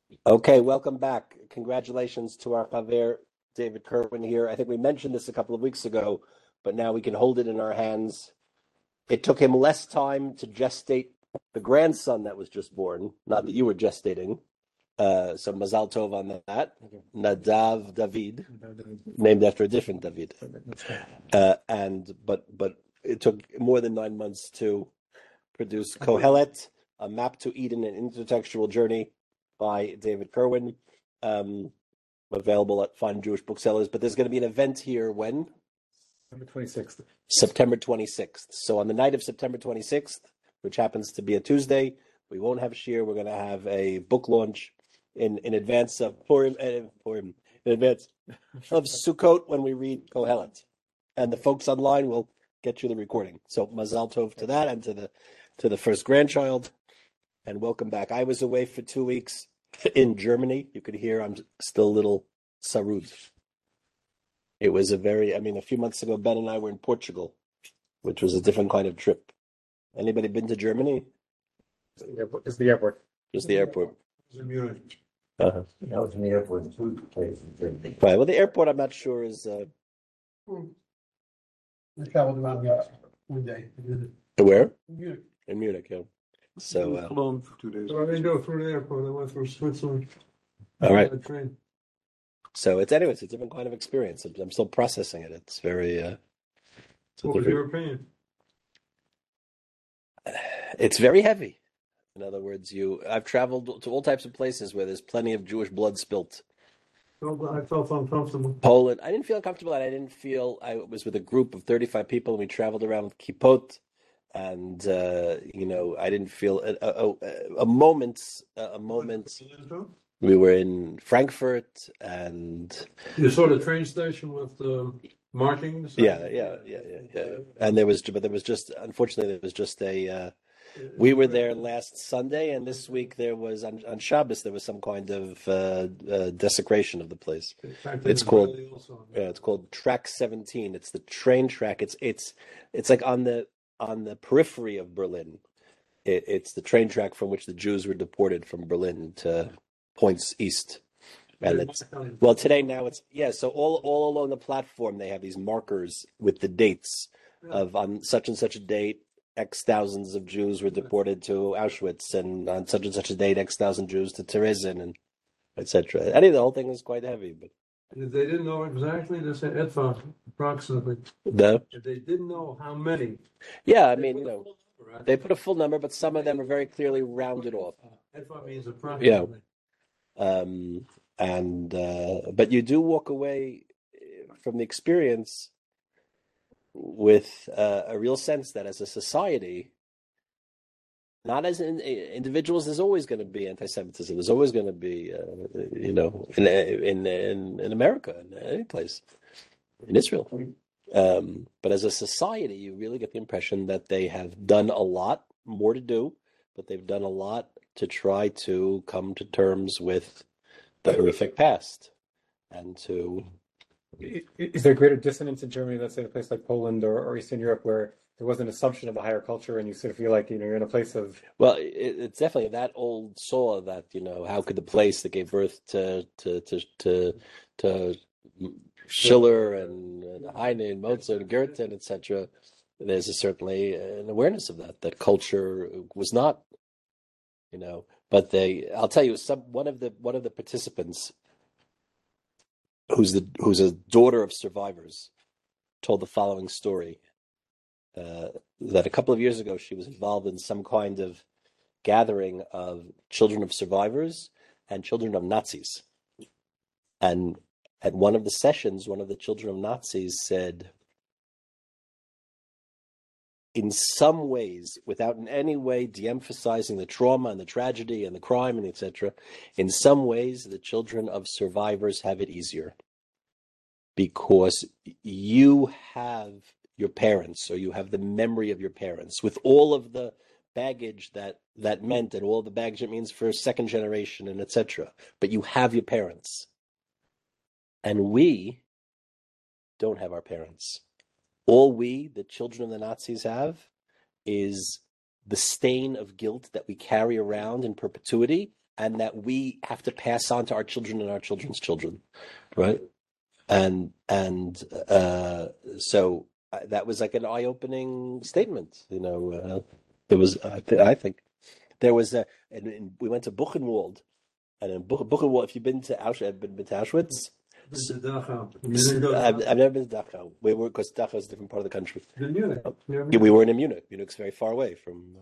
Okay, welcome back. Congratulations to our Javier David Kerwin here. I think we mentioned this a couple of weeks ago, but now we can hold it in our hands. It took him less time to gestate the grandson that was just born, not that you were gestating. So Mazal Tov on that. Nadav David, named after a different David. But it took more than 9 months to produce Kohelet, A Map to Eden, an Intertextual Journey by David Kerwin, available at fine Jewish booksellers. But there's going to be an event here when? September 26th. September 26th. So on the night of September 26th, which happens to be a Tuesday, we won't have Shir. We're going to have a book launch in advance of Purim, in advance of Sukkot when we read Kohelet. And the folks online will get you the recording. So Mazal Tov to that and to the first grandchild. And welcome back. I was away for 2 weeks in Germany. You could hear I'm still a little sarud. It was a few months ago, Ben and I were in Portugal, which was a different kind of trip. Anybody been to Germany? It's the airport. Just the airport. It's in Munich. Uh-huh. I was in the airport two places. Right. Well, the airport, I'm not sure is. I traveled around Europe one day. Where? Munich. In Munich, yeah. So, Alone for 2 days. So I didn't go through the airport. I went through Switzerland. all right. On a train. So it's a different kind of experience. I'm still processing it. It's very. It's a What was different- your opinion? It's very heavy. In other words, I've traveled to all types of places where there's plenty of Jewish blood spilt. I felt uncomfortable. Poland, I didn't feel uncomfortable, and I was with a group of 35 people, and we traveled around with kippot, and I didn't feel a moment. We were in Frankfurt, and You saw the train station with the markings? yeah. And there was just we were there last Sunday, and this week there was on Shabbos there was some kind of desecration of the place. It's called Track 17. It's the train track. It's like on the periphery of Berlin. It's the train track from which the Jews were deported from Berlin to points east. And today now so all along the platform they have these markers with the dates of on such and such a date X thousands of Jews were deported to Auschwitz, and on such and such a date X thousand Jews to Terezin, and etc. I think the whole thing is quite heavy, but If they didn't know exactly, they said Etva, approximately. the If they didn't know how many. they put a full number, but some of them are very clearly rounded off. Etva means approximately. But you do walk away from the experience with a real sense that as a society, not as individuals, there's always going to be anti-Semitism. There's always going to be, in America, in any place, in Israel. But as a society, you really get the impression that they have done a lot more to do, but they've done a lot to try to come to terms with the horrific past and to. Is there greater dissonance in Germany, let's say a place like Poland or Eastern Europe, where there was an assumption of a higher culture and you sort of feel like you're in a place of... Well, it's definitely that old saw that, how could the place that gave birth to Schiller and Heine and Mozart and Goethe, etc. There's certainly an awareness of that culture was not, but I'll tell you, one of the participants who's a daughter of survivors told the following story, that a couple of years ago she was involved in some kind of gathering of children of survivors and children of Nazis. And at one of the sessions, one of the children of Nazis said, in some ways, without in any way de-emphasizing the trauma and the tragedy and the crime and etc., in some ways the children of survivors have it easier because you have your parents, or you have the memory of your parents with all of the baggage that meant, and all the baggage it means for second generation and etc. But you have your parents, and we don't have our parents. All we, the children of the Nazis, have is the stain of guilt that we carry around in perpetuity, and that we have to pass on to our children and our children's children, right? So that was like an eye-opening statement. There was, I think, there was we went to Buchenwald, and in Buchenwald, if you've been to Auschwitz, I've never been to Dachau. Because Dachau is a different part of the country. Munich. We weren't in Munich. Munich's very far away from.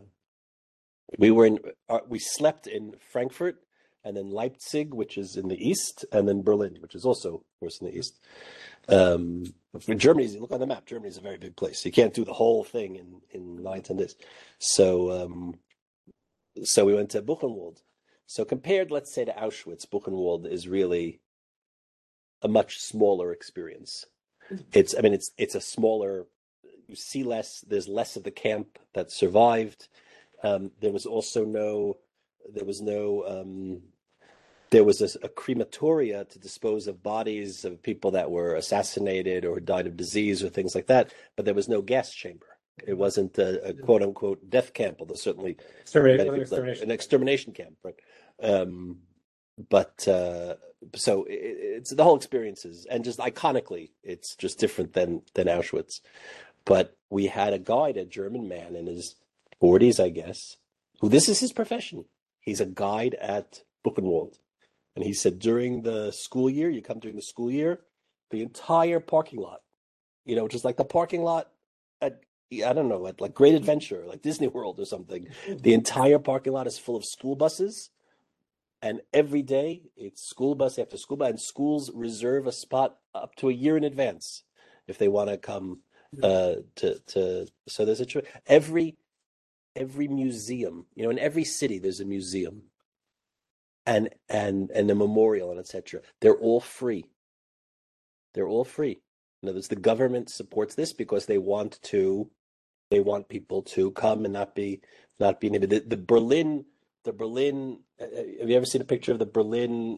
We slept in Frankfurt, and then Leipzig, which is in the east, and then Berlin, which is also, of course, in the east. For Germany, look on the map. Germany is a very big place. You can't do the whole thing in 9-10 days. So we went to Buchenwald. So compared, let's say, to Auschwitz, Buchenwald is really a much smaller experience. It's a smaller. You see less. There's less of the camp that survived. There was a crematoria to dispose of bodies of people that were assassinated or died of disease or things like that, but there was no gas chamber. It wasn't a quote unquote death camp, although certainly an extermination camp, right? So it's the whole experience is, and just iconically, it's just different than Auschwitz. But we had a guide, a German man in his 40s, I guess, who this is his profession. He's a guide at Buchenwald. And he said during the school year, you come during the school year, the entire parking lot, just like the parking lot at, I don't know, at like Great Adventure, like Disney World or something. The entire parking lot is full of school buses. And every day it's school bus after school bus, and schools reserve a spot up to a year in advance if they want to come so there's every museum, in every city there's a museum and a memorial and etc. They're all free. In other words, the government supports this because they want people to come and not be inhibited. The Berlin. Have you ever seen a picture of the Berlin,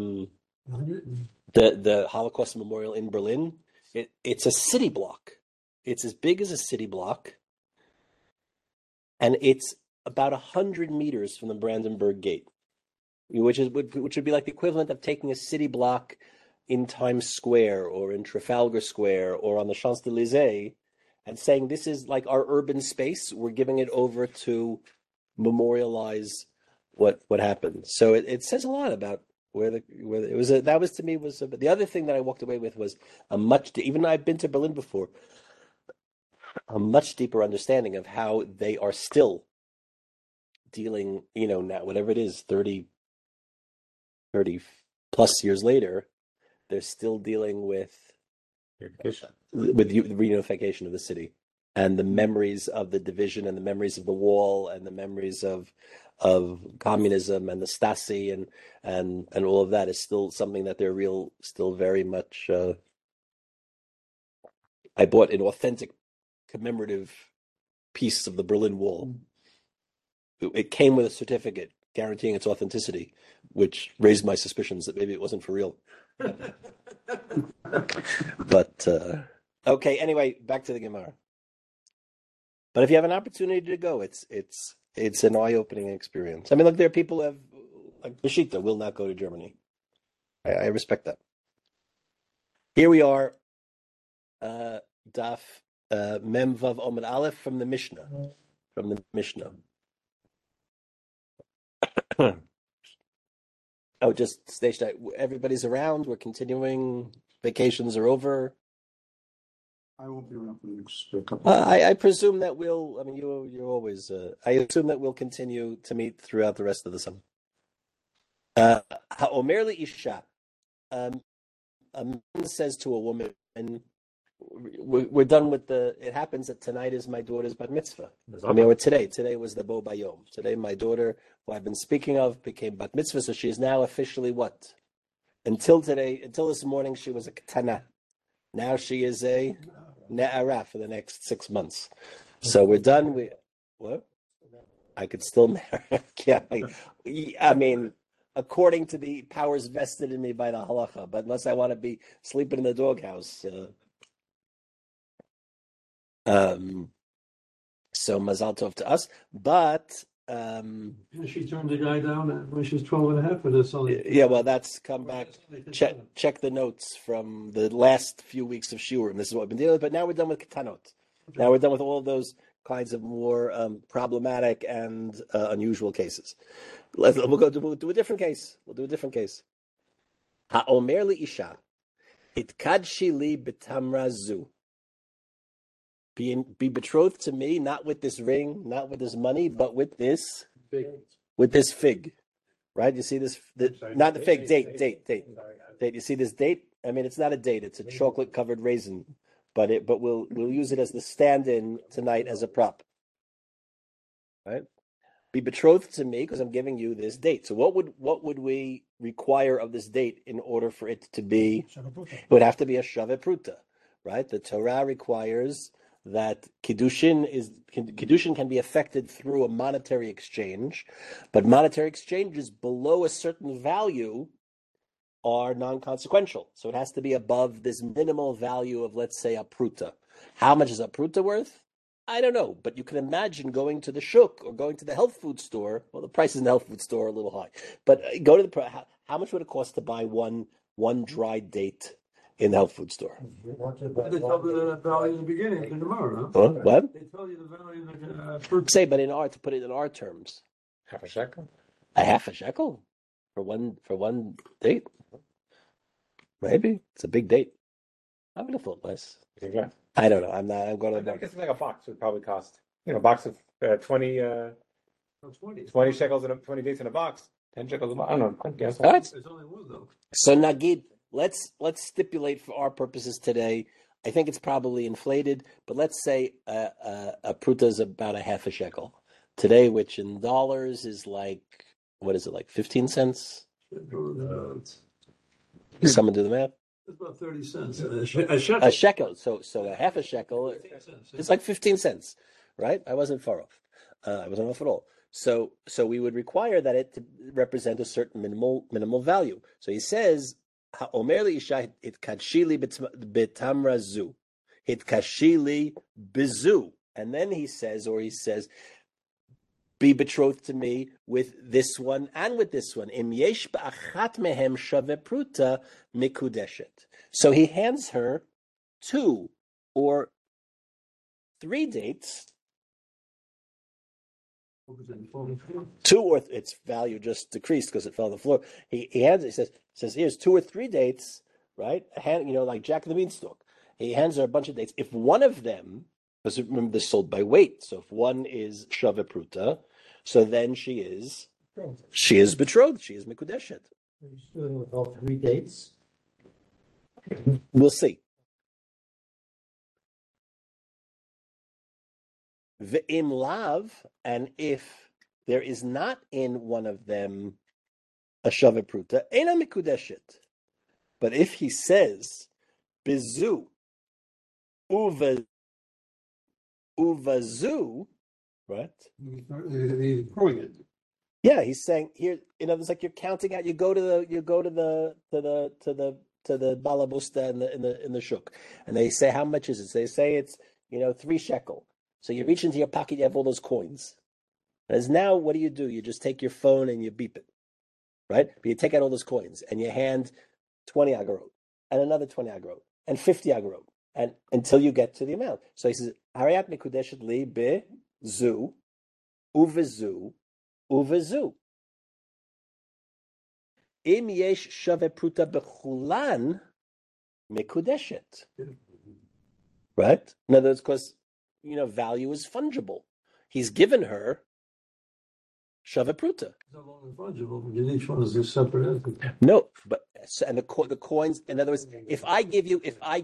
the Holocaust Memorial in Berlin? It's a city block. It's as big as a city block, and it's about 100 meters from the Brandenburg Gate, which would be like the equivalent of taking a city block in Times Square or in Trafalgar Square or on the Champs-Élysées and saying this is like our urban space. We're giving it over to memorialize what happened. So it says a lot about where it was. That was to me was the other thing that I walked away with was even though I've been to Berlin before, a much deeper understanding of how they are still dealing, now whatever it is, 30 plus years later, they're still dealing with the reunification of the city and the memories of the division and the memories of the wall and the memories of communism and the Stasi and all of that is still something that they're still very much. I bought an authentic commemorative piece of the Berlin Wall. It came with a certificate guaranteeing its authenticity, which raised my suspicions that maybe it wasn't for real. But okay, anyway, back to the Gemara. But if you have an opportunity to go, it's an eye-opening experience. I mean, look, there are people who have, like Bashita, will not go to Germany. I respect that. Here we are, Daf Mem Vav Omid Aleph from the Mishnah. Just stage that everybody's around. We're continuing. Vacations are over. I won't be around for the next couple. I presume that we'll. I mean, you're always. I assume that we'll continue to meet throughout the rest of the summer. Ha'omer le'isha. A man says to a woman, we're done with it happens that tonight is my daughter's bat mitzvah. Or today was the bo bayom. Today my daughter, who I've been speaking of, became bat mitzvah, so she is now officially what? Until this morning, she was a ketana. Now she is a ne'ara for the next 6 months. So we're done. What? I could still marry. Yeah, I mean, according to the powers vested in me by the halacha, but unless I want to be sleeping in the doghouse. So So mazal tov to us. But She turned the guy down when she's 12 and a half for this. yeah, well, that's come back. Check the notes from the last few weeks of shiurim. This is what we've been dealing with. But now we're done with ketanot. Now we're done with all of those kinds of more problematic and unusual cases. We'll do a different case. We'll do a different case. Ha'omer li isha, itkadshi li b'tamra zu. Be betrothed to me, not with this ring, not with this money, but with this fig. Right? You see this? Not the fig. Date. You see this date? I mean, it's not a date. It's a chocolate-covered raisin, but we'll use it as the stand-in tonight as a prop. Right? Be betrothed to me because I'm giving you this date. So what would we require of this date in order for it to be? It would have to be a Shaveh Pruta, right? The Torah requires that Kiddushin can be affected through a monetary exchange, but monetary exchanges below a certain value are non-consequential. So it has to be above this minimal value of, let's say, a pruta. How much is a pruta worth? I don't know, but you can imagine going to the shuk or going to the health food store. Well, the prices in the health food store are a little high, but go to how much would it cost to buy one dried date in the health food store? They tell you the value in the beginning in tomorrow, huh? What? They tell you the value of the fruit. Say, but to put it in our terms, Half a shekel? a half a shekel for one date? Maybe. It's a big date. I would have thought less. Yeah. I don't know. I'm going to. I guess like a box would probably cost, a box of 20 shekels and 20 dates in a box. 10 shekels a box. I don't know. I guess. All right. There's only one though. So Nagid, let's stipulate for our purposes today. I think it's probably inflated, but let's say a pruta is about a half a shekel today, which in dollars is like, what is it, like 15 cents? Someone do the math. It's about 30 cents. A shekel. So a half a shekel. It's like 15 cents, right? I wasn't far off. I wasn't off at all. So we would require that it to represent a certain minimal value. So he says, "Ha'omer li isha hitkashili betamra zu, hitkashili bizu," and then he says, "Be betrothed to me with this one and with this one." Im yesh ba'achat mehem shaveh pruta mikudeshet. So he hands her 2 or 3 dates. 2 or its value just decreased because it fell on the floor. He hands it. He says here's 2 or 3 dates, right? Like Jack and the Beanstalk. He hands her a bunch of dates. If one of them, because remember they're sold by weight, so if one is shaveh pruta, so then she is betrothed. She is mikudeshet. Are you doing with all 3 dates? We'll see. Ve'im lav, and if there is not in one of them a shaveh pruta, ena mikudeshet. But if he says bizu uvazu, right? He's proving it. Yeah, he's saying here. It's like you're counting out. You go to the balabusta in the shuk, and they say how much is it? So they say it's 3 shekel. So you reach into your pocket, you have all those coins. As now, what do? You just take your phone and you beep it, right? But you take out all those coins and you hand 20 agarot and another 20 agarot and 50 agarot, and until you get to the amount. So he says, "Harayat mikudeshet li bezu uvezu uvezu. Im yesh shaveh pruta bechulan mikudeshet." Right? In other words, because value is fungible. He's given her shaveh pruta. It's no longer fungible because each one is a separate entity. No, but and the coins. In other words, if I give you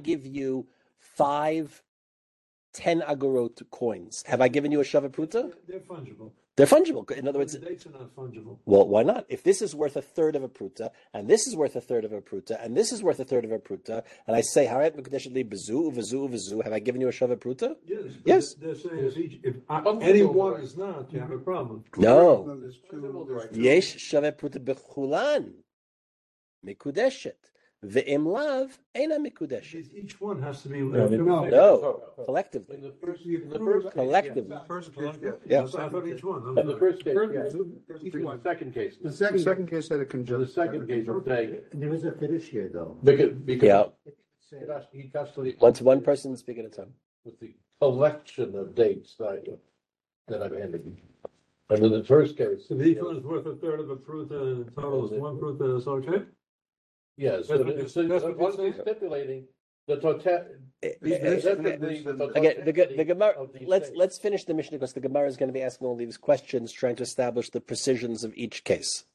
5 10 agorot coins, have I given you a shaveh pruta? They're fungible. They're fungible. In other words, The dates are not fungible. well, why not? If this is worth a third of a pruta, and this is worth a third of a pruta, and this is worth a third of a pruta, and I say, "Harat mekudeshet li bezu uvezu uvezu," have I given you a shaveh pruta? Yes. but Yes. They're saying if any one is not, you have a problem. No. There's 2. Yesh shaveh pruta bechulan mikudeshet Ve'im lav eina mikudeshet. Each one has to be. No, collectively. In the first Collectively. The first case, yeah. Yeah. I thought each one. In the first case, yeah. Each The one. second case. The second case had a The conjunction. second case, okay, There is a fiduciary though. because Yeah. he has to the One person speak at a time. with the collection of dates that I've handed you. And in the first case, So each one is worth a third of a pruta, and the total is one pruta, is okay? yes, That's but what it's that's what what you're he's stipulating the total. Again, the Gemara. Let's finish the Mishnah because the Gemara is going to be asking all these questions, trying to establish the precisions of each case.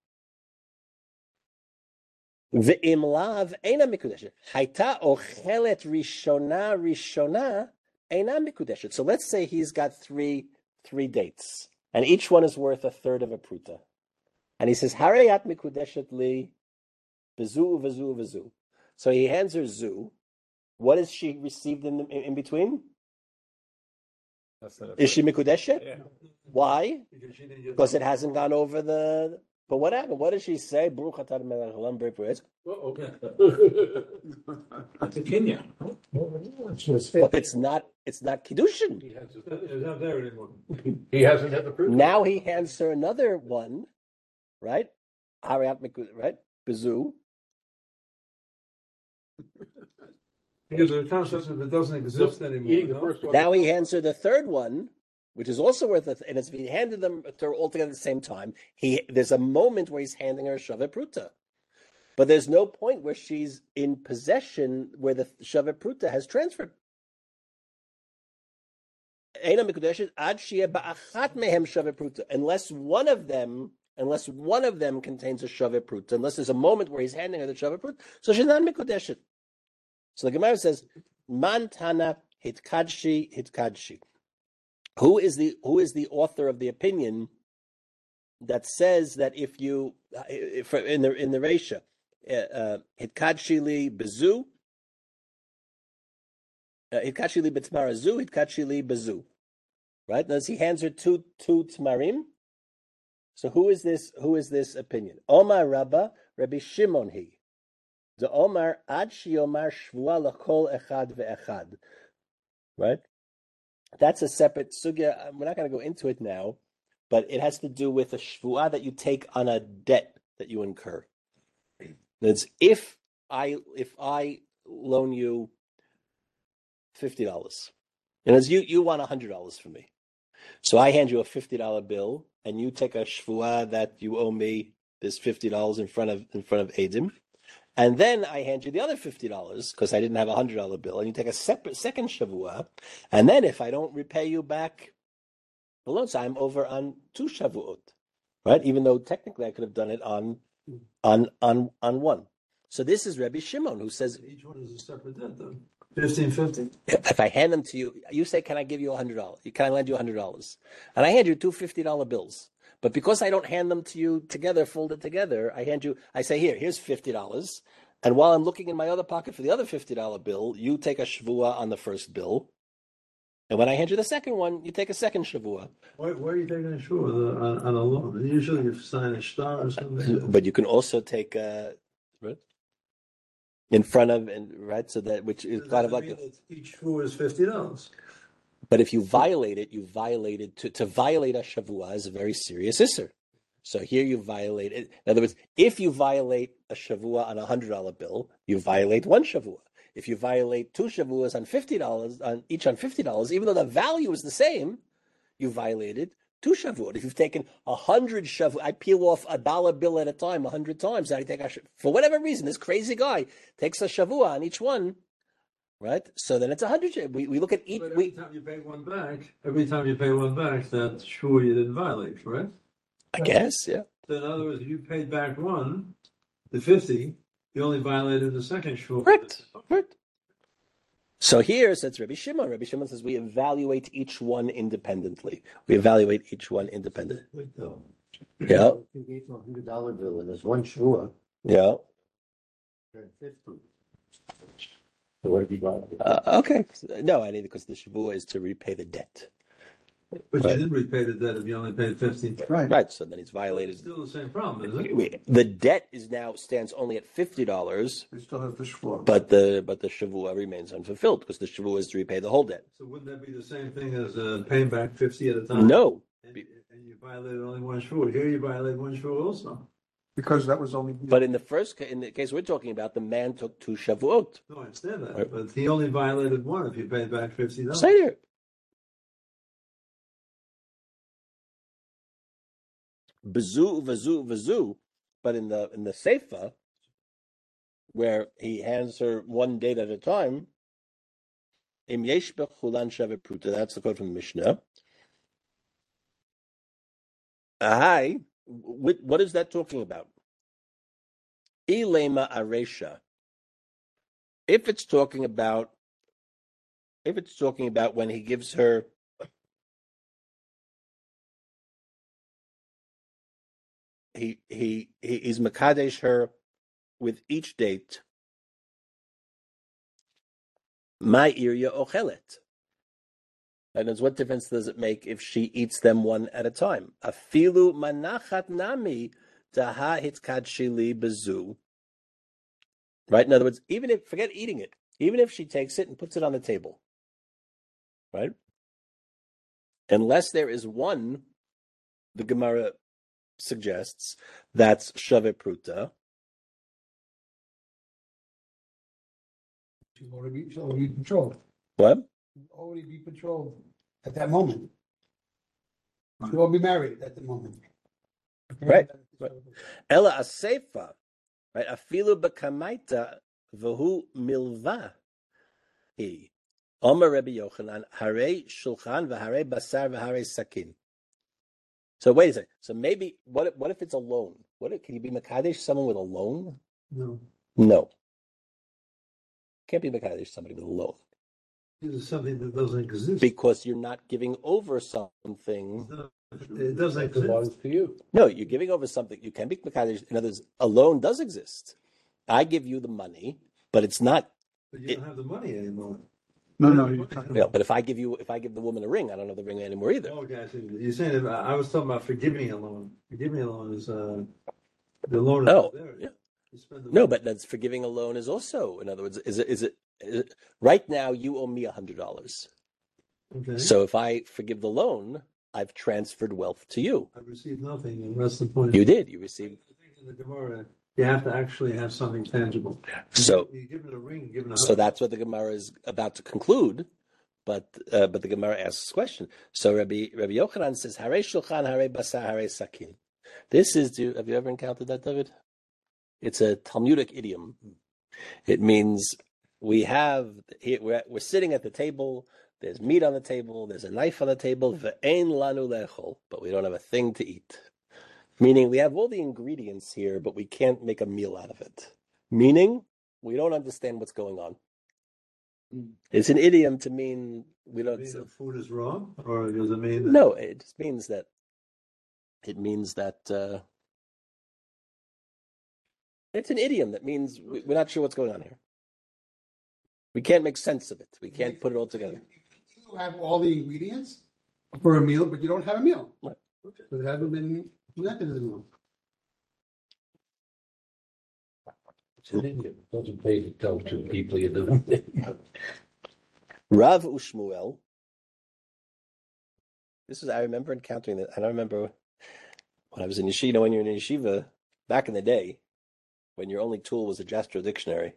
Ve'im lav eina mikudeshet. Haita ochelet rishona eina mikudeshet. So let's say he's got three dates, and each one is worth a third of a pruta. And he says, Harayat mikudeshet li bezu vezu vezu. So he hands her zu. What has she received in between? Is she mikudeshet? Yeah. Why? Because she didn't get- Because it hasn't gone over the. But what happened? What did she say? Baruch atah melech haolam b'rei perez. To Kenya. But it's not kiddushin. It's not there anymore. He hasn't had the proof. Now he hands her another one, right? Harayat mikud, right? Bezu. Because the concept of it doesn't exist anymore. Eating the no? first one. Now he hands her the third one, which is also worth it. And if he handed them to her all together at the same time, there's a moment where he's handing her Shavet Pruta. But there's no point where she's in possession where the Shavet Pruta has transferred. Eina mikudeshet ad sheyeh ba'achat mehem Shavet Pruta. Unless one of them contains a Shavet Pruta, unless there's a moment where he's handing her the Shavet Pruta, so she's not mikudeshet. So the Gemara says, Man tana hitkadshi. Who is the author of the opinion that says that if you in the Reisha, hitkadshi li bezu, hitkadshi li betmara zu, hitkadshi li bezu, right? Now he hands her two tmarim. So who is this opinion? Omar Rabba Rabbi Shimon he. The Omar ad shiomar shvua l'kol echad ve'echad, right? That's a separate sugya. We're not going to go into it now, but it has to do with a shvua that you take on a debt that you incur. That's if I loan you $50, and as you want $100 from me, so I hand you a $50 bill, and you take a shvua that you owe me this $50 in front of Edim. And then I hand you the other $50 because I didn't have a $100 bill, and you take a second shavua. And then if I don't repay you back the loan, so I'm over on 2 shavuot, right? Even though technically I could have done it on one. So this is Rabbi Shimon who says Each one is a separate debt, then. 1550. if I hand them to you, you say, "Can I give you $100? Can I lend you $100?" And I hand you two $50 bills. But because I don't hand them to you together, folded together, I say, here's $50. And while I'm looking in my other pocket for the other $50 bill, you take a shavua on the first bill. And when I hand you the second one, you take a second shavua. Why are you taking a shul on a loan? Usually you sign a star or something. But you can also take right? In front of, and right, so that, which is kind of like Each shul is $50. But if you violate it, to violate a shavua is a very serious isser. So here you violate it. In other words, if you violate a shavua on a $100 bill, you violate one shavua. If you violate two shavuas on $50, each on $50, even though the value is the same, you violated two shavuot. If you've taken 100 shavuot, I peel off a $1 bill at a time 100 times. I take for whatever reason, this crazy guy takes a shavua on each one. Right, so then it's 100. We look at each. But every time you pay one back, that sure you didn't violate, correct? I guess, yeah. So in other words, if you paid back one, the 50, you only violated the second sure. Correct. So here says Rabbi Shimon. Rabbi Shimon says we evaluate each one independently. Wait, though. Yeah. You gave him $100 bill and there's one shua. Yeah. 50. So what have you got? Okay. No, I need because the shavua is to repay the debt. But Right. you didn't repay the debt if you only paid 50. Right. Right, so then he's It's violated. still the same problem, isn't it? The debt is now stands only at $50, They still have the shvur. but the shavua remains unfulfilled because the shavua is to repay the whole debt. So wouldn't that be the same thing as paying back 50 at a time? No, And you violated only one shvur. Here you violate one shvur also. Because that was only. but in the case we're talking about, the man took 2 shavuot. No, I understand that. Right. But he only violated one if you paid back $50. Say there. Bezu, vezu, vezu. But in the seifa, where he hands her one date at a time, im yesh bechulan shavet pruta. That's the quote from the Mishnah. Ahai, what is that talking about? Ilema aresha. If it's talking about when he gives her he's makadesh her with each date. My irya ochelet. And what difference does it make if she eats them one at a time? Afilu manachat nami taha hitkadshili bezu. Right? In other words, even if, forget eating it, even if she takes it and puts it on the table, right? Unless there is one, the Gemara suggests, that's Shave Pruta. She'll already be controlled. What? She'll already be controlled at that moment. She won't be married at the moment. Right. Ella Asefa, right? Afilu b'kamaita v'hu milva. He. Omer Rabbi Yochanan, harei shulchan v'harei basar v'harei sakin. So wait a second. So maybe, what if it's a loan? Can you be Makadesh someone with a loan? No. No. Can't be Makadesh somebody with a loan. This is something that doesn't exist. Because you're not giving over something. It doesn't It belongs exist. to you. No, you're giving over something. You can be Makadesh. In other words, a loan does exist. I give you the money, but it's not. But you don't have the money anymore. No. But if I give the woman a ring, I don't have the ring anymore either. Oh, guys, you're saying that I was talking about forgiving a loan. Forgiving a loan is the loan is Oh, there. yeah. You spend the No, money. but that's forgiving a loan is also. In other words, is it right now you owe me $100. Okay. So if I forgive the loan, I've transferred wealth to you. I've received nothing, and that's the point. You did. You received. I think in the Gemara, you have to actually have something tangible. So you give it a ring, you give it a So that's what the Gemara is about to conclude, but the Gemara asks a question. So Rabbi Yochanan says, "Harei shulchan, harei basar, harei sakin." This is. Have you ever encountered that, David? It's a Talmudic idiom. It means we're sitting at the table. There's meat on the table. There's a knife on the table. Ve'ein lanu lechol, but we don't have a thing to eat. Meaning we have all the ingredients here, but we can't make a meal out of it. Meaning we don't understand what's going on. It's an idiom to mean we don't. Does it mean the food is wrong, or does it mean that No, it just means that. It means that it's an idiom that means we're not sure what's going on here. We can't make sense of it. We can't put it all together. You have all the ingredients for a meal, but you don't have a meal. Right. So it hasn't been presented as a meal. It's an Indian. It doesn't pay to tell two people you're doing it. Rav Ushmuel. I remember encountering that. I don't remember when I was in yeshiva. When you're in yeshiva back in the day, when your only tool was a Jastrow dictionary.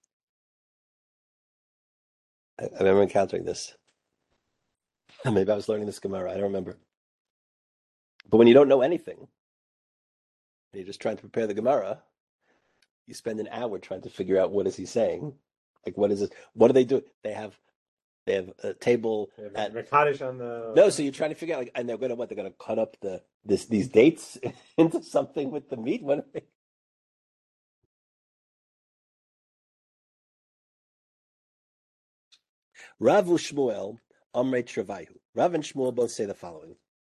I remember encountering this. Maybe I was learning this Gemara. I don't remember. But when you don't know anything, and you're just trying to prepare the Gemara, you spend an hour trying to figure out what is he saying. Like, what is it? What do they do? They have a table at Mekadesh on the. no. So you're trying to figure out, like, and they're going to cut up these dates into something with the meat. What are they? Rav Shmuel, Amrei Travayu. Rav and Shmuel both say the following.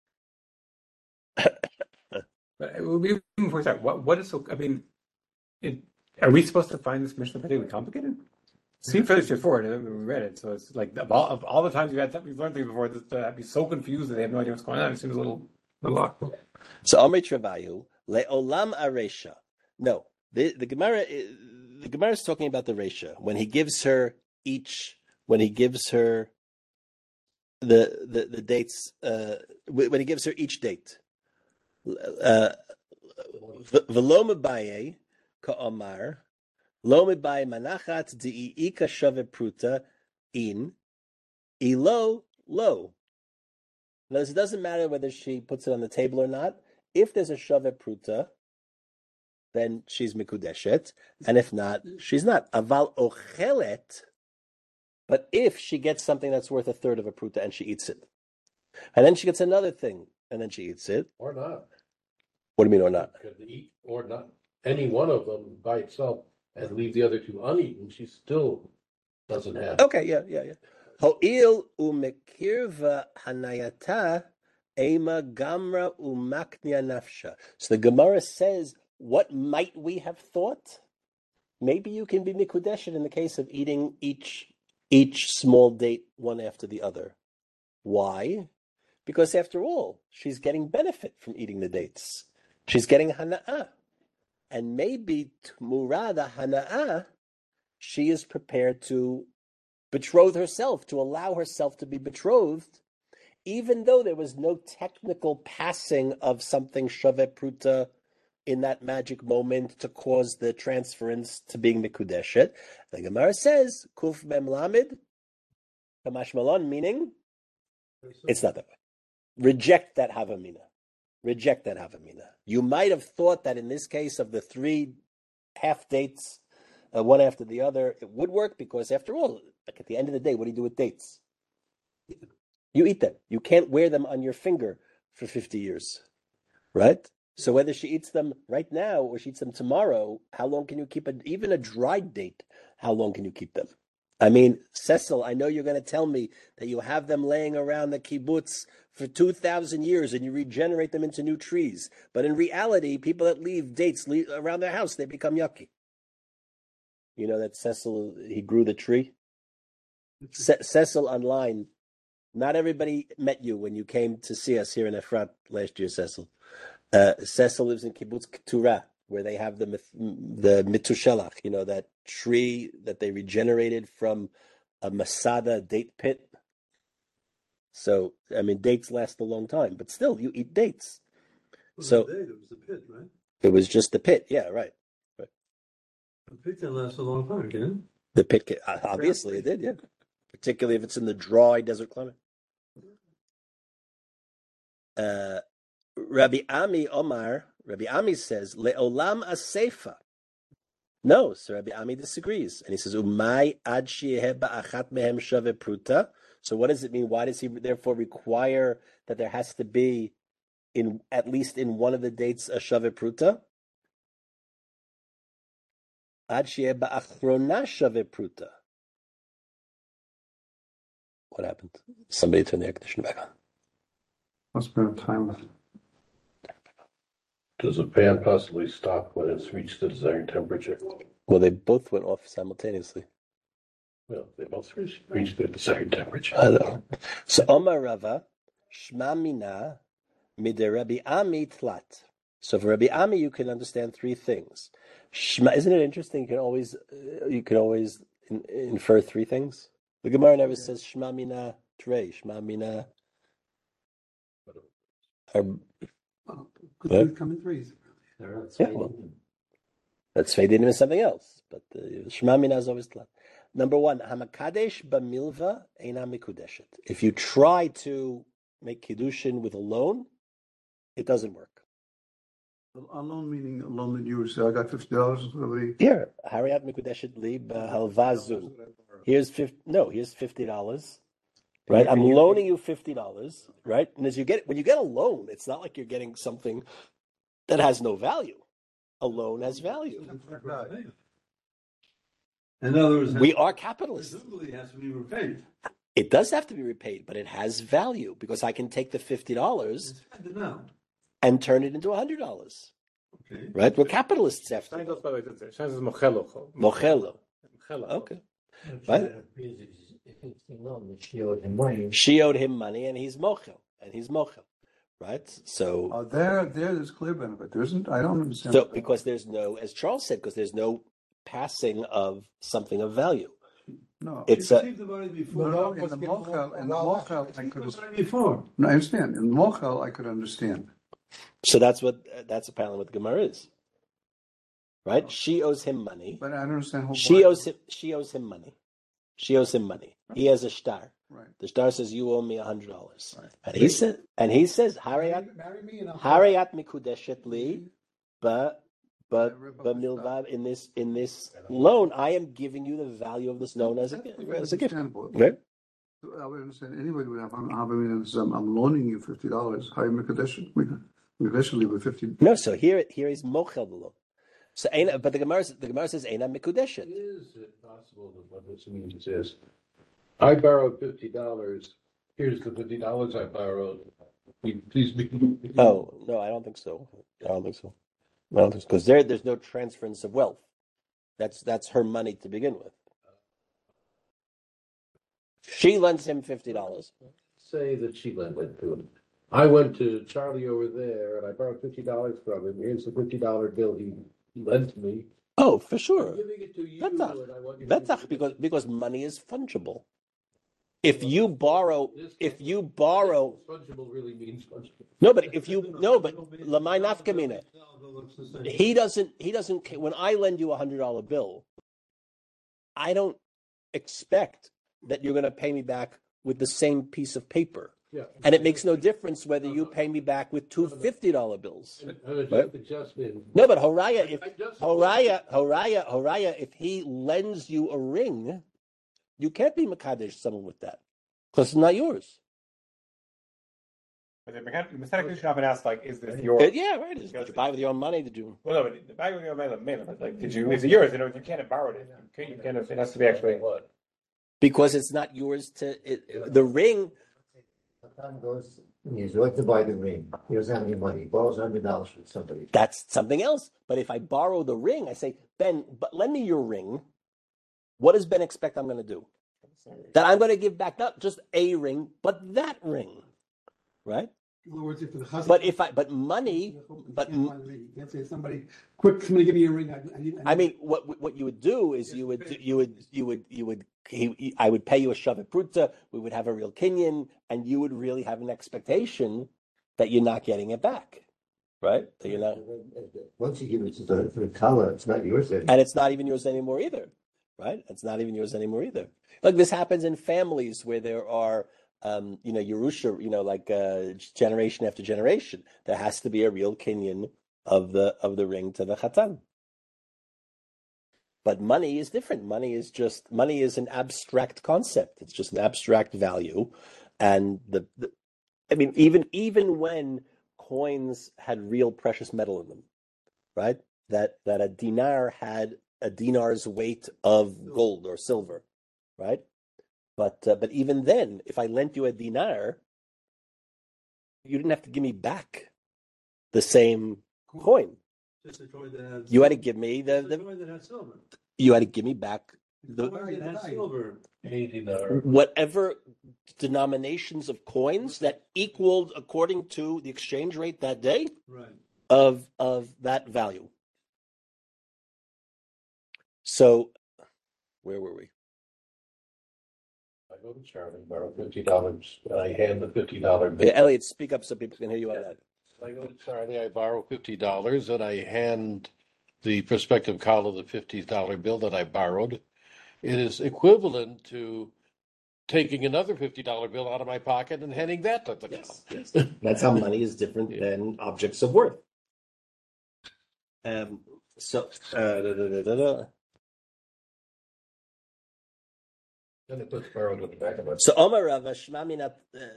But it would be even before that. What is so? I mean, are we supposed to find this Mishnah particularly complicated? seemed fairly straightforward. We read it, so it's like of all the times we've learned things before, I'd be so confused that they have no idea what's going on. It seems a little awkward. So Amri Travayu le'olam aresha. No, the Gemara is talking about the resha when he gives her the dates when he gives her each date. V'lo mebaye ka'amar lo mebaye manachat di'ika shave pruta in ilo lo. Now, it doesn't matter whether she puts it on the table or not. If there's a shave pruta, then she's mikudeshet, and if not, she's not. Aval ochelet. But if she gets something that's worth a third of a pruta and she eats it, and then she gets another thing and then she eats it, Or not. What do you mean or not? Could eat or not. Any one of them by itself and leave the other two uneaten, she still doesn't have. Okay, yeah. Ho'il umekirva hanayata ema gamra umaknia nafsha. So the Gemara says, what might we have thought? Maybe you can be mikudeshet in the case of eating each small date one after the other. Why? Because after all, she's getting benefit from eating the dates. She's getting hana'ah. And maybe tmurada hana'ah, she is prepared to betroth herself, to allow herself to be betrothed, even though there was no technical passing of something shaveh pruta in that magic moment to cause the transference to being mikudeshet. The Gemara says, kuf mem lamid, kamash malon, meaning, it's not that way. Reject that havamina. You might have thought that in this case of the 3 half dates, one after the other, it would work because after all, like at the end of the day, what do you do with dates? You eat them. You can't wear them on your finger for 50 years, right? So whether she eats them right now or she eats them tomorrow, how long can you keep even a dried date? How long can you keep them? I mean, Cecil, I know you're going to tell me that you have them laying around the kibbutz for 2,000 years and you regenerate them into new trees. But in reality, people that leave dates around their house, they become yucky. You know that Cecil, he grew the tree? Cecil online, not everybody met you when you came to see us here in Efrat last year, Cecil. Cecil lives in Kibbutz Keturah, where they have the mitushelach, you know, that tree that they regenerated from a Masada date pit. So, I mean, dates last a long time, but still, you eat dates. So it was the pit, right? It was just the pit, yeah, right. The pit can last a long time, can it? The pit, obviously, it did, yeah. Particularly if it's in the dry desert climate. Rabbi Ami says, Le'olam asefa. No, so Rabbi Ami disagrees. And he says, Umay ad she'eh ba'achat mehem shaveh pruta. So what does it mean? Why does he therefore require that there has to be, at least in one of the dates, a shaveh pruta? Ad she'eh ba'achrona shaveh pruta. What happened? Somebody turned the air conditioner back on. Must be a timer. Does the fan possibly stop when it's reached the desired temperature? Well, they both went off simultaneously. Well, they both reached the desired temperature. I know. So Omar Rava, Shma Mina, Mide Rabbi Ami Tlat. So for Rabbi Ami, you can understand 3 things. Shma, isn't it interesting? You can always infer 3 things. The Gemara never says Shma Mina Trei, Shma Mina. Could come in threes. Yeah, well, that's fading is something else. But Shema Mina is always tlat. Number 1, Hamakadesh b'milva eina mikudeshet. If you try to make kiddushin with a loan, it doesn't work. A loan meaning a loan that you say, I got $50 for the... Here, Hariat mikudeshet li b'halvazu. Here's $50. Right, I'm loaning you $50, right? And when you get a loan, it's not like you're getting something that has no value. A loan has value. In other words, We are capitalists. presumably it has to be repaid. It does have to be repaid, but it has value because I can take the $50 It's spent now. and turn it into $100. Okay. Right? We're capitalists after Shine all. by the way, Shine says mochelo. Mochelo. Mochelo. Okay. Right? She owed him money. She owed him money, and he's mochel, right? So, There's clear benefit. There isn't. I don't understand. so because there's no, as Charles said, because there's no passing of something of value. No. It's She a received the money before. No, in the mochel, I She could. received the money before. No, I understand. In mochel, I could understand. so that's apparently what the Gemara is, right? She owes him money. But I don't understand. Whole She owes him money. She owes him money. He has a star. Right. The star says, "You owe me $100," Right. and he says, "Harayat Marry me and I'll mikudeshet li, but milvad in this loan, I am giving you the value of this loan as a gift." Understandable. Right? I would understand anybody would have. I'm loaning you $50. How you make a dish? We eventually with 50. No, so here is mochel the loan. So but the Gemara says Eina mikudeshet. Is it possible that what this means is, I borrowed $50. Here's the $50 I borrowed. Please be. Oh no, I don't think so. Because there's no transference of wealth. That's her money to begin with. She lends him $50. Say that she lent it to him. I went to Charlie over there and I borrowed $50 from him. Here's the $50 bill he lent me. Oh, for I'm sure. giving it to you. Betach. And I want you to Betach, give it because money is fungible. If you borrow, fungible really means fungible. but lamai nafkamina. He doesn't. When I lend you $100 bill, I don't expect that you're going to pay me back with the same piece of paper. Yeah. And it makes no difference whether you pay me back with two $50 bills. No, but Horaya, if he lends you a ring, you can't be Makadesh someone with that because it's not yours. But the mechanical often asked, like, is this yours? Yeah, right. Did you buy with your own money? Did you? Well, no, but the bag with your own money, but like, did you? Is it yours? You know, you can't have borrowed it. You can't have. It has to be actually what? Because it's not yours to. The ring. Satan goes, he's going to buy the ring. He doesn't have any money. He borrows $100 from somebody. That's something else. But if I borrow the ring, I say, Ben, but lend me your ring. What does Ben expect I'm going to do? That I'm going to give back not just a ring, but that ring, right? In other words, if the husband, But money, you can't say somebody give me a ring. I mean, what you would do is I would pay you a shavet pruta. We would have a real kinyan, and you would really have an expectation that you're not getting it back, right? That you're not. Once you give it to the color, it's not yours anymore. And it's not even yours anymore either, right? It's not even yours anymore either. Like this happens in families where there are, Yerusha, like generation after generation. There has to be a real kinyan of the ring to the chatan. But money is different. Money is an abstract concept. It's just an abstract value, and even when coins had real precious metal in them, right? That a dinar had a dinar's weight of gold or silver, right? But even then, if I lent you a dinar, you didn't have to give me back the same coin. You had to give me the coin that had silver. You had to give me back The coin that had silver. whatever denominations of coins that equaled according to the exchange rate that day Right. of that value. So, where were we? I go to Charlie, borrow $50, and I hand the $50 bill. Yeah, Elliot, speak up so people can hear you on that. I go to Charlie, I borrow $50, and I hand the prospective caller the $50 bill that I borrowed. It is equivalent to taking another $50 bill out of my pocket and handing that to the caller. That's how money is different than objects of worth. And it puts borrowed in the back of my So Omar Rava Shmaminat.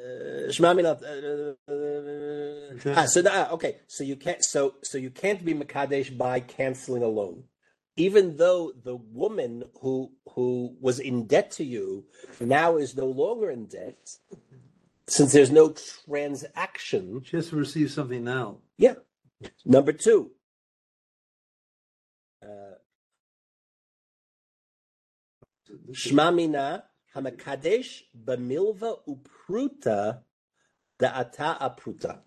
Okay. So you can't be Makadesh by canceling a loan, even though the woman who was in debt to you now is no longer in debt, since there's no transaction. She has to receive something now. Yeah. Number two. Shma mina hamakadesh b'milva upruta da'ata apruta.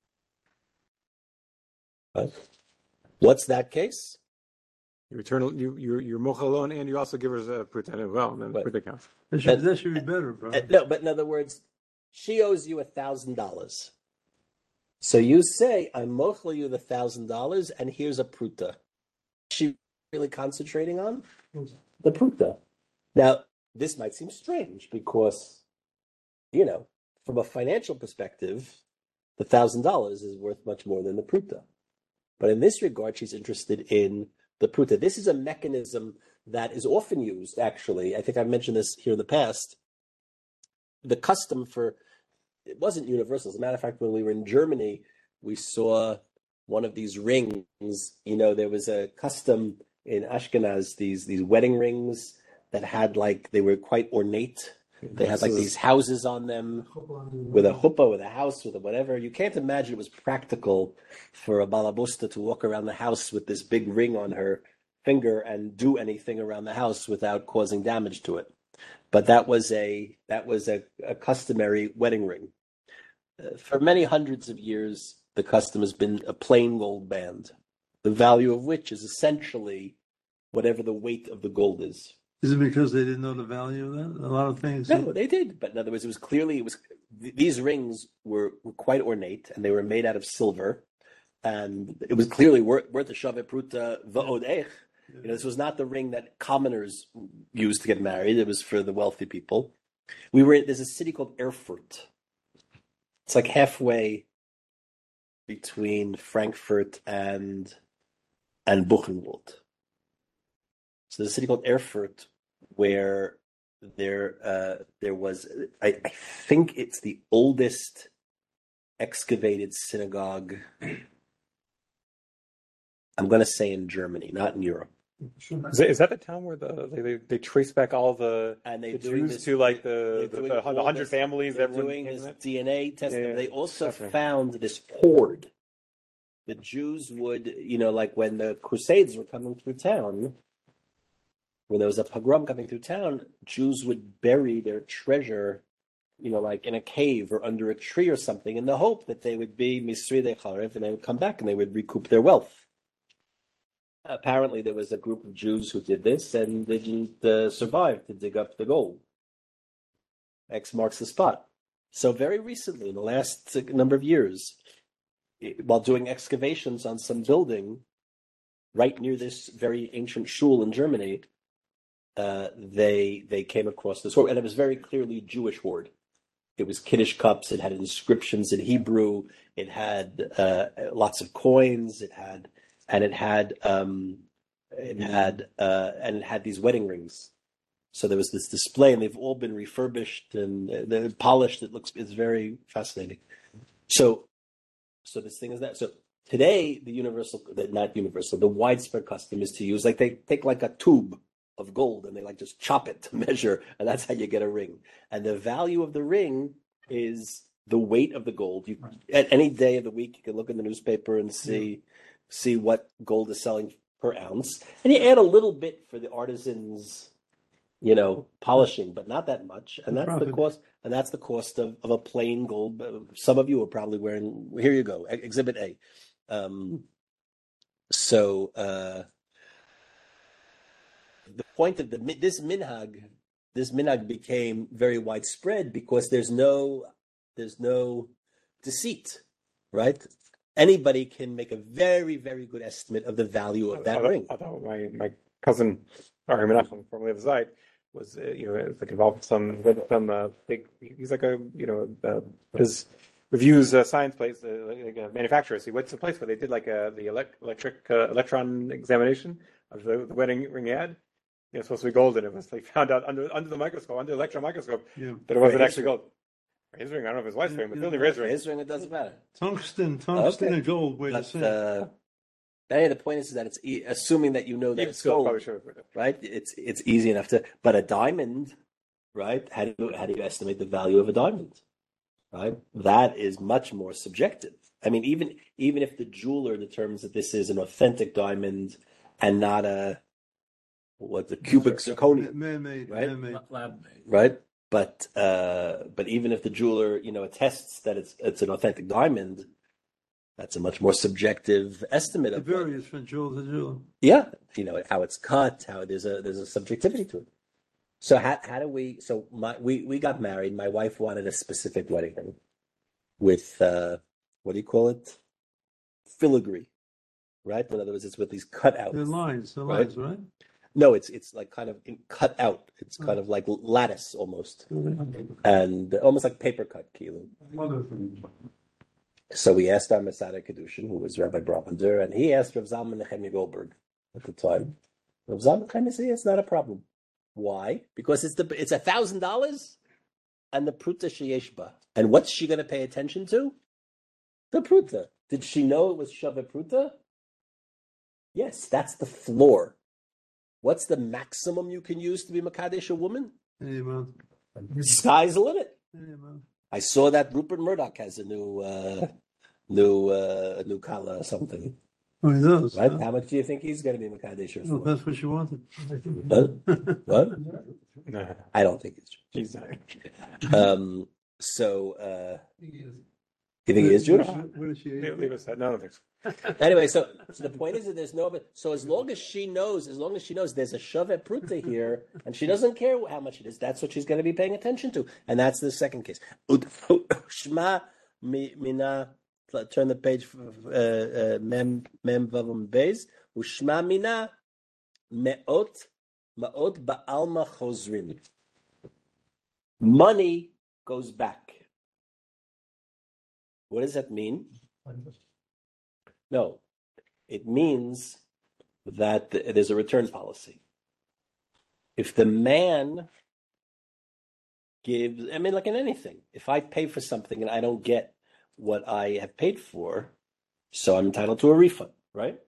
Right? What's that case? You return you're mochalon, and you also give her a pruta as well, and then the pruta counts. That should be better, bro. No, but in other words, she owes you $1,000. So you say, I'm mochel you the $1,000, and here's a pruta. She really concentrating on the pruta. Now, this might seem strange because, from a financial perspective, the $1,000 is worth much more than the pruta. But in this regard, she's interested in the pruta. This is a mechanism that is often used, actually. I think I've mentioned this here in the past. The custom it wasn't universal. As a matter of fact, when we were in Germany, we saw one of these rings. There was a custom in Ashkenaz, these wedding rings that had they were quite ornate. They had these houses on them with a chuppah, with a house, with a whatever. You can't imagine it was practical for a balabusta to walk around the house with this big ring on her finger and do anything around the house without causing damage to it. But that was a customary wedding ring. For many hundreds of years, the custom has been a plain gold band, the value of which is essentially whatever the weight of the gold is. Is it because they didn't know the value of that? A lot of things. No, they did. But in other words, these rings were quite ornate, and they were made out of silver, and it was clearly worth a shave pruta va'od. This was not the ring that commoners used to get married. It was for the wealthy people. There's a city called Erfurt. It's like halfway between Frankfurt and Buchenwald. So there's a city called Erfurt where there was, I think it's the oldest excavated synagogue, I'm going to say in Germany, not in Europe. Is that the town where they trace back all the Jews to the 100 families? They're doing this DNA testing. Yeah, they also found this hoard. The Jews would, when the Crusades were coming through town, when there was a pogrom coming through town, Jews would bury their treasure, in a cave or under a tree or something, in the hope that they would be Misri de Charev, and they would come back and they would recoup their wealth. Apparently, there was a group of Jews who did this, and they didn't survive to dig up the gold. X marks the spot. So very recently, in the last number of years, while doing excavations on some building right near this very ancient shul in Germany, they came across this hoard, and it was very clearly Jewish hoard. It was Kiddush cups. It had inscriptions in Hebrew. It had lots of coins. It had these wedding rings. So there was this display, and they've all been refurbished and they're polished. It's very fascinating. So this thing is that. So today, the widespread custom is to use, they take a tube of gold and they just chop it to measure, and that's how you get a ring. And the value of the ring is the weight of the gold. You, at any day of the week, you can look in the newspaper and see what gold is selling per ounce, and you add a little bit for the artisans, polishing, but not that much. And that's the cost. And that's the cost of a plain gold. Some of you are probably wearing. Here you go, Exhibit A. The point of this minhag became very widespread because there's no deceit, right? Anybody can make a very, very good estimate of the value of that ring. Although my cousin Ari Menachem, formerly of the site, was involved with some big. He's his reviews science place, like a manufacturer. So he went to a place where they did the electron examination of the wedding ring ad. It's supposed to be gold, and it was found out under the microscope, under the electron microscope, that it wasn't actually gold. His ring, I don't know if his wife's ring, but clearly his ring. His ring, it doesn't matter. Tungsten and gold, way to say. The point is that it's assuming that that it's gold, right? It's easy enough to, but a diamond, right? How do you estimate the value of a diamond, right? That is much more subjective. I mean, even if the jeweler determines that this is an authentic diamond and not a what the cubic zirconia, Man-made, right? man-made. right? But even if the jeweler, attests that it's an authentic diamond, that's a much more subjective estimate It of varies from jewel to jewel. yeah, how it's cut, how there's a subjectivity to it. So how do we? So we got married. My wife wanted a specific wedding ring with what do you call it? Filigree, right? In other words, it's with these cutouts. The lines, right? No, it's like kind of cut out. It's kind of like lattice almost, and almost like paper cut kilo. So we asked our Masada Kedushin, who was Rabbi Brabender, and he asked Rav Zalman Nechemia Goldberg at the time. Rav Zalman Nechemia said, it's not a problem. Why? Because it's $1,000 and the pruta sheyeshba. And what's she going to pay attention to? The pruta. Did she know it was shava pruta? Yes, that's the floor. What's the maximum you can use to be Makadesh a woman? Any amount. Sky's the limit. Any amount. I saw that Rupert Murdoch has a new kala or something. Oh, he does. Right? Huh? How much do you think he's going to be Makadesh Well, for? that's what you wanted. What? No, I don't think it's he's not. true. You think he is Jewish? What is she? Leave us that. No, I don't think so. Anyway, so the point is that there's no. So as long as she knows there's a shavet pruta here, and she doesn't care how much it is, that's what she's going to be paying attention to, and that's the second case. Shma mina. Turn the page. Mem vavum beis. Ushma mina meot ba'alma chozrin. Money goes back. What does that mean? No, it means that there's a return policy. If the man gives, like in anything, if I pay for something and I don't get what I have paid for, so I'm entitled to a refund, right?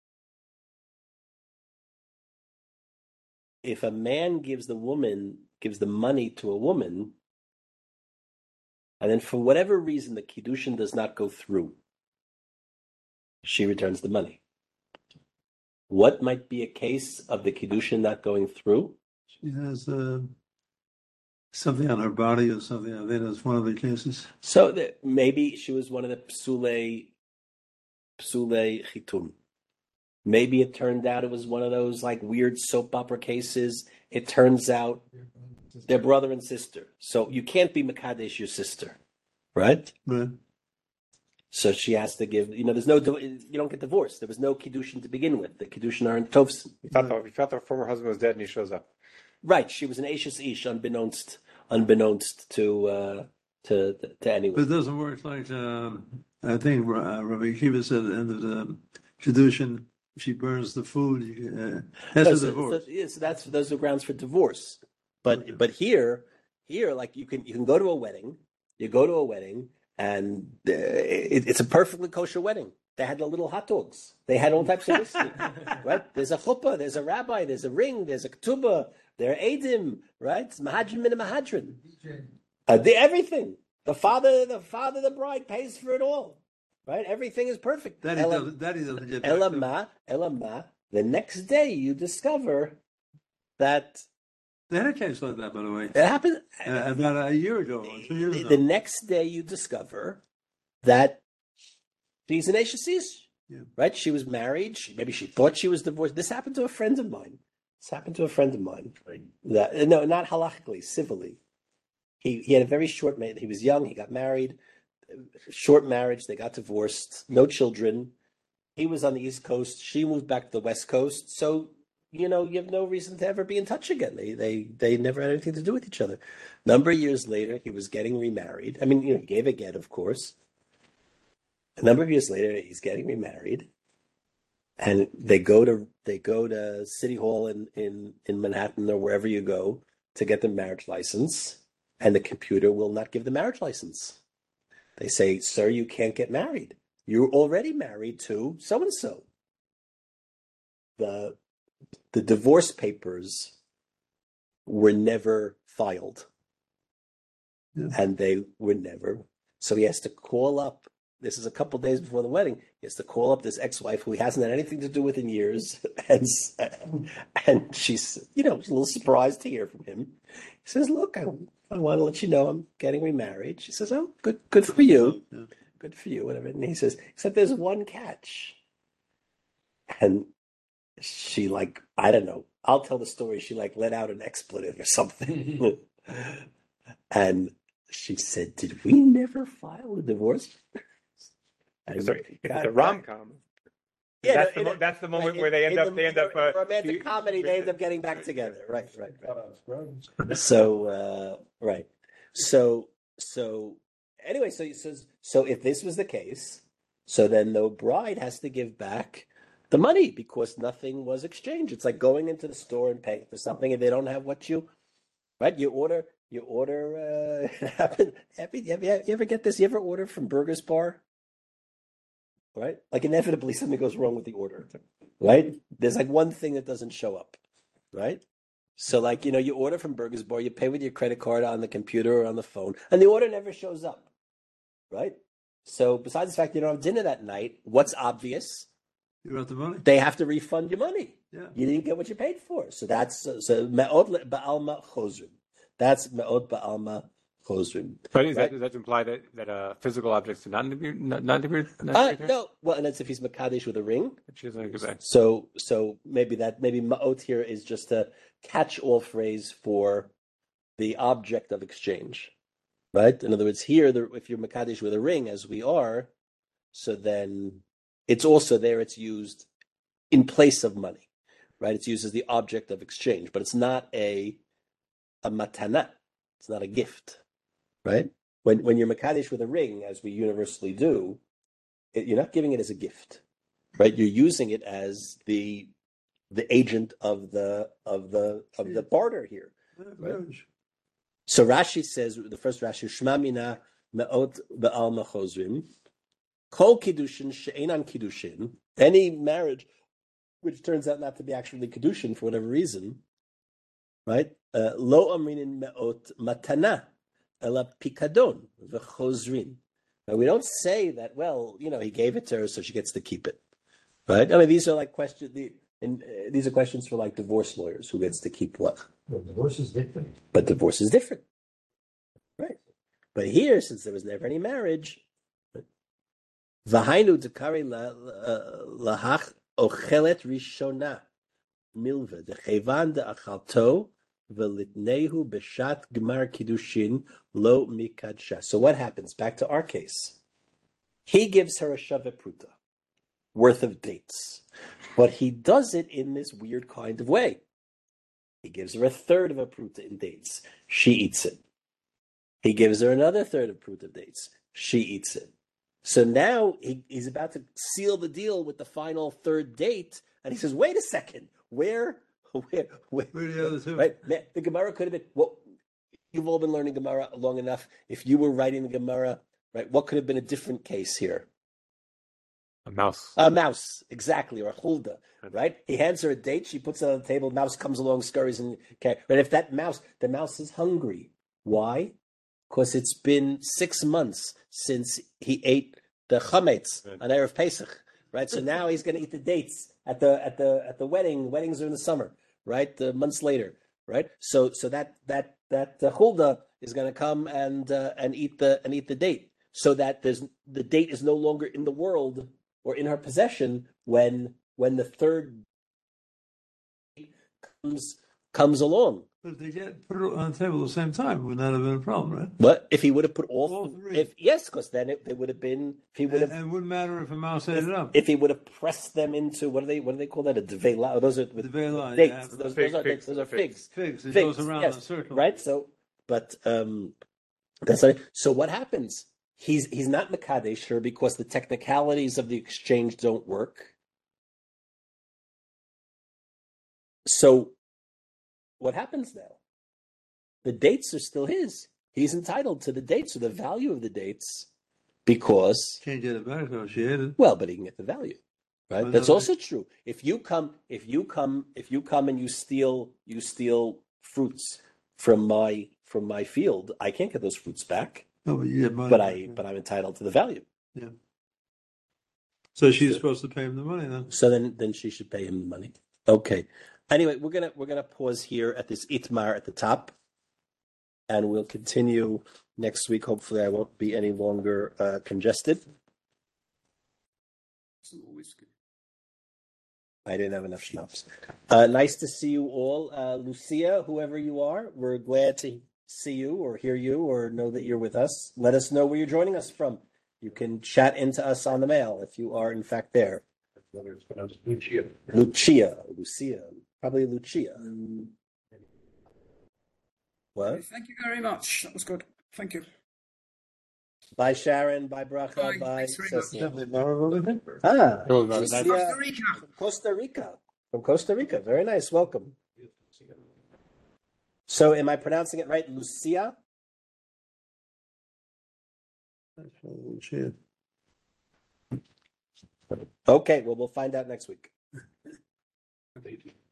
If a man gives the money to a woman, and then for whatever reason the kiddushin does not go through, she returns the money. What might be a case of the kiddushin not going through? She has something on her body or something. I think that's one of the cases. So maybe she was one of the psulei chitun. Maybe it turned out it was one of those like weird soap opera cases. It turns out they're brother and sister. So you can't be Makadesh your sister, right? Right. So she has to give, you don't get divorced. There was no kiddushin to begin with. The kiddushin aren't tovsin. We thought the former husband was dead, and he shows up. Right. She was an Ashes Ish, unbeknownst to anyone. But it doesn't work like, I think Rabbi Akiva said at the end of the kiddushin, if she burns the food, that's a divorce. So those are grounds for divorce. But here, like you can go to a wedding. You go to a wedding, and it's a perfectly kosher wedding. They had the little hot dogs. They had all types of whiskey, right? There's a chuppah, there's a rabbi, there's a ring, there's a ketubah, there are edim, right? It's mahadrin min mahadrin. Everything. The father, the bride pays for it all, right? Everything is perfect. Daddy doesn't get back. Elamah. The next day you discover that. They had a case like that, by the way. It happened about a year ago or 2 years ago. The next day you discover that she's an Ashes, right? She was married. Maybe she thought she was divorced. This happened to a friend of mine. No, not halachically, civilly. He had a very short marriage. He was young. He got married. Short marriage. They got divorced. No children. He was on the East Coast. She moved back to the West Coast. So, you have no reason to ever be in touch again. They never had anything to do with each other. A number of years later, he was getting remarried. He gave a get, of course. A number of years later, he's getting remarried. And they go to City Hall in Manhattan or wherever you go to get the marriage license. And the computer will not give the marriage license. They say, sir, you can't get married. You're already married to so-and-so. The divorce papers were never filed. Yeah. And they were never. So he has to call up This is a couple days before the wedding. He has to call up this ex-wife who he hasn't had anything to do with in years, and she's a little surprised to hear from him. He says, "Look, I want to let you know I'm getting remarried." She says, "Oh, good for you, good for you, whatever." And he says, "Except there's one catch," and she I don't know. I'll tell the story. She let out an expletive or something, and she said, "Did we never file a divorce?" Sorry, it's a rom-com. Yeah, that's the moment where they end up. Romantic comedy. They end up getting back together. Right. So right. So anyway, so he says. So if this was the case, so then the bride has to give back the money because nothing was exchanged. It's like going into the store and paying for something, and they don't have what you. Right, you order. You ever get this? You ever order from Burger's Bar? Right? Inevitably something goes wrong with the order. Right? There's one thing that doesn't show up. Right? So you order from Burger's Bar, you pay with your credit card on the computer or on the phone, and the order never shows up. Right? So besides the fact you don't have dinner that night, what's obvious? You got the money? They have to refund your money. Yeah. You didn't get what you paid for. So that's me'od ba'alma chozrim. That's me'od ba'alma chozrim. But does that imply that physical objects are not to be no. Well, and that's if he's makadesh with a ring. She doesn't go back. So maybe ma'ot here is just a catch-all phrase for the object of exchange, right? In other words, here if you're makadesh with a ring, as we are, so then it's also there. It's used in place of money, right? It's used as the object of exchange, but it's not a matana. It's not a gift, right? When you're makadesh with a ring, as we universally do, you're not giving it as a gift, right? You're using it as the agent of the barter here. Right? So Rashi says, the first Rashi, Shema mina me'ot ba'alma chozrim, kol kiddushin she'enan kiddushin, any marriage which turns out not to be actually kiddushin for whatever reason, right? Lo amrinin me'ot matana, ela pikadon v'chozrin. We don't say that, he gave it to her, so she gets to keep it, right? I mean, these are questions. These are questions for divorce lawyers: who gets to keep what? Well, divorce is different. But divorce is different, right? But here, since there was never any marriage, v'hainu dekari lahach ochelet rishona milva dechevan deachalto v'litnehu b'shat gemar kiddushin lo mikadsha. So what happens? Back to our case. He gives her a shava pruta worth of dates, but he does it in this weird kind of way. He gives her a third of a pruta in dates. She eats it. He gives her another third of pruta dates. She eats it. So now he's about to seal the deal with the final third date, and he says, "Wait a second, where the other two?" Right? The Gemara could have been. Well, you've all been learning Gemara long enough. If you were writing the Gemara, right, what could have been a different case here? A mouse. A mouse, exactly, or a hulda, right? He hands her a date, she puts it on the table, mouse comes along, scurries, and okay. But if the mouse is hungry. Why? Because it's been 6 months since he ate the chametz on Erev Pesach, right? So now he's going to eat the dates at the wedding. Weddings are in the summer, right? Months later, right? So that hulda is going to come and eat the date, so that the date is no longer in the world or in her possession when the third comes along. But if they put it on the table at the same time, would not have been a problem, right? But if he would have put all three, yes, because then it would have been. If he would have, and it wouldn't matter if a mouse ate it up. If he would have pressed them into what do they call that, a devela? Those are with devela, dates. Yeah, those are figs. Figs. It goes around in a circle, right? So, but that's not, so. What happens? He's not mekadesh her because the technicalities of the exchange don't work. So, what happens now? The dates are still his. He's entitled to the dates or the value of the dates because can't get it back though. She ate it. Well, but he can get the value, right? Well, that's also true. If you come and you steal fruits from my field, I can't get those fruits back. No, but I'm entitled to the value. Yeah. So she's supposed to pay him the money then. So then she should pay him the money. Okay. Anyway, we're gonna pause here at this Itmar at the top, and we'll continue next week. Hopefully, I won't be any longer congested. I didn't have enough schnapps. Nice to see you all. Lucia, whoever you are, we're glad to see you or hear you or know that you're with us. Let us know where you're joining us from. You can chat into us on the mail if you are, in fact, there. Whether it's pronounced Lucia. Lucia. Probably Lucia. What? Thank you very much. That was good. Thank you. Bye, Sharon. Bye, Bracha. Bye. Thanks very much. Lucia Costa Rica. from Costa Rica. From Costa Rica. Very nice. Welcome. So, am I pronouncing it right? Lucia? Okay, well, we'll find out next week.